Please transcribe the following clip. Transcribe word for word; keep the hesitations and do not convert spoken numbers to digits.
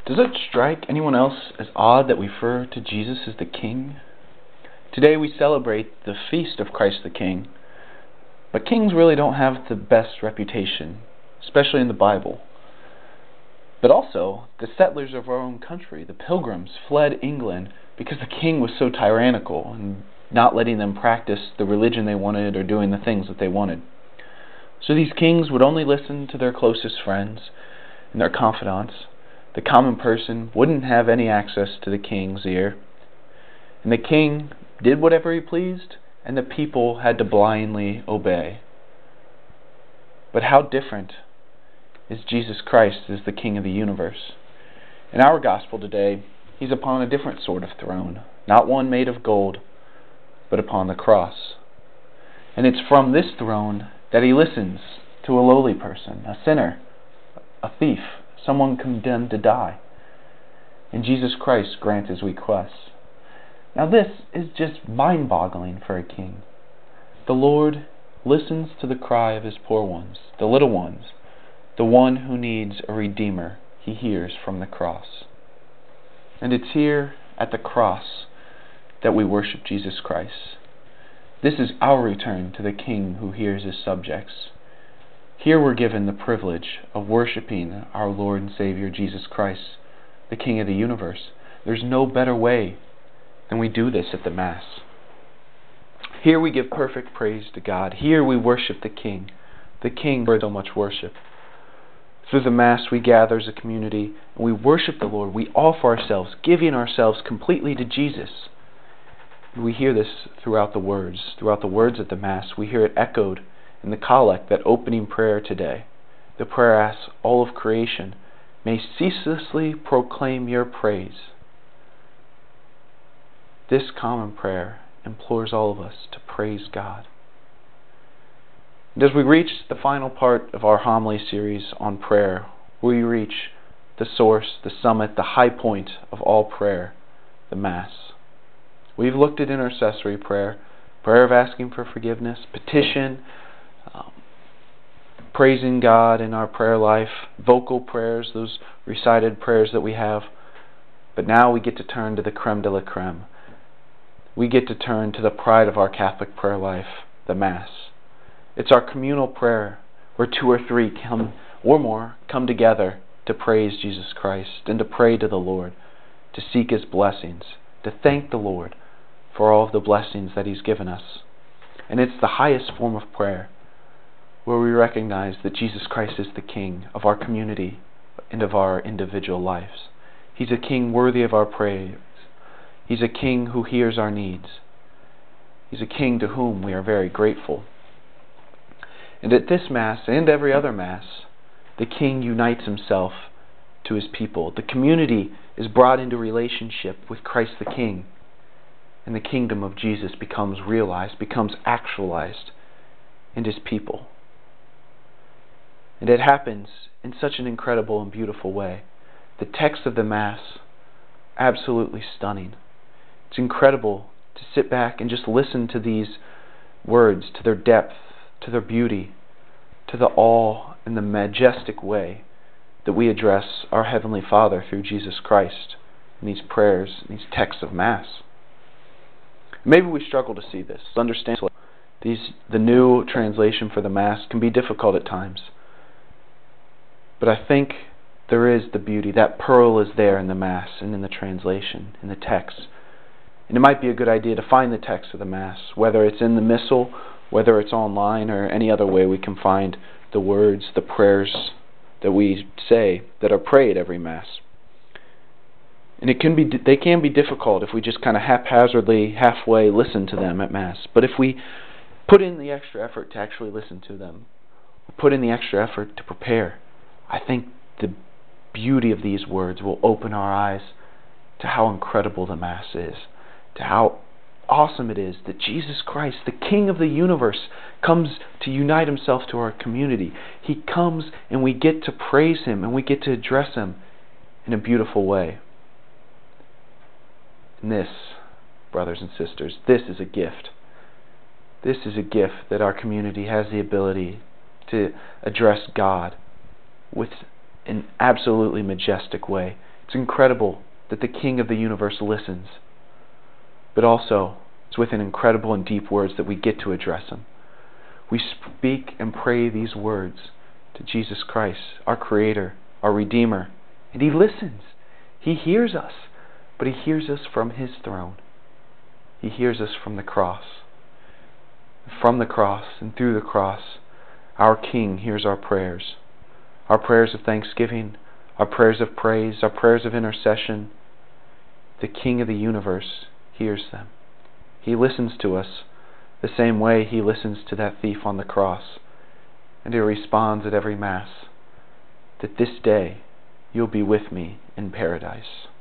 Does it strike anyone else as odd that we refer to Jesus as the King? Today we celebrate the feast of Christ the King, but kings really don't have the best reputation, especially in the Bible. But also, the settlers of our own country, the Pilgrims, fled England because the king was so tyrannical and not letting them practice the religion they wanted or doing the things that they wanted. So these kings would only listen to their closest friends and their confidants. The common person wouldn't have any access to the king's ear. And the king did whatever he pleased, and the people had to blindly obey. But how different is Jesus Christ as the King of the universe? In our gospel today, he's upon a different sort of throne, not one made of gold, but upon the cross. And it's from this throne that he listens to a lowly person, a sinner, a thief, someone condemned to die. And Jesus Christ grants his requests. Now this is just mind-boggling for a king. The Lord listens to the cry of his poor ones, the little ones, the one who needs a Redeemer he hears from the cross. And it's here at the cross that we worship Jesus Christ. This is our return to the King who hears his subjects. Here we're given the privilege of worshiping our Lord and Savior Jesus Christ, the King of the universe. There's no better way than we do this at the Mass. Here we give perfect praise to God. Here we worship the King, the King for so much worship. Through the Mass we gather as a community and we worship the Lord. We offer ourselves, giving ourselves completely to Jesus. We hear this throughout the words. Throughout the words at the Mass, we hear it echoed in the collect, that opening prayer today. The prayer asks, all of creation may ceaselessly proclaim your praise. This common prayer implores all of us to praise God. And as we reach the final part of our homily series on prayer, we reach the source, the summit, the high point of all prayer, the Mass. We've looked at intercessory prayer, prayer of asking for forgiveness, petition, um, praising God in our prayer life, vocal prayers, those recited prayers that we have. But now we get to turn to the creme de la creme. We get to turn to the pride of our Catholic prayer life, the Mass. It's our communal prayer where two or three come or more come together to praise Jesus Christ and to pray to the Lord, to seek his blessings, to thank the Lord for all of the blessings that he's given us. And it's the highest form of prayer where we recognize that Jesus Christ is the King of our community and of our individual lives. He's a King worthy of our praise. He's a King who hears our needs. He's a King to whom we are very grateful. And at this Mass and every other Mass, the King unites himself to his people. The community is brought into relationship with Christ the King. And the kingdom of Jesus becomes realized, becomes actualized in his people. And it happens in such an incredible and beautiful way. The text of the Mass, absolutely stunning. It's incredible to sit back and just listen to these words, to their depth, to their beauty, to the awe and the majestic way that we address our Heavenly Father through Jesus Christ in these prayers, in these texts of Mass. Maybe we struggle to see this, understand these. The new translation for the Mass can be difficult at times. But I think there is the beauty. That pearl is there in the Mass and in the translation, in the text. And it might be a good idea to find the text of the Mass, whether it's in the Missal, whether it's online, or any other way we can find the words, the prayers that we say that are prayed every Mass. And it can be, they can be difficult if we just kind of haphazardly, halfway listen to them at Mass. But if we put in the extra effort to actually listen to them, put in the extra effort to prepare, I think the beauty of these words will open our eyes to how incredible the Mass is, to how awesome it is that Jesus Christ, the King of the universe, comes to unite himself to our community. He comes and we get to praise him and we get to address him in a beautiful way. And this, brothers and sisters, this is a gift. This is a gift that our community has the ability to address God with an absolutely majestic way It's incredible that the King of the universe listens. But also, it's with an incredible and deep words that we get to address Him. We speak and pray these words to Jesus Christ, our Creator, our Redeemer, and He listens. He hears us, but He hears us from His throne. He hears us from the cross. From the cross and through the cross, our King hears our prayers. Our prayers of thanksgiving, our prayers of praise, our prayers of intercession. The King of the universe hears them. He listens to us the same way He listens to that thief on the cross. And He responds at every Mass that this day you'll be with me in paradise.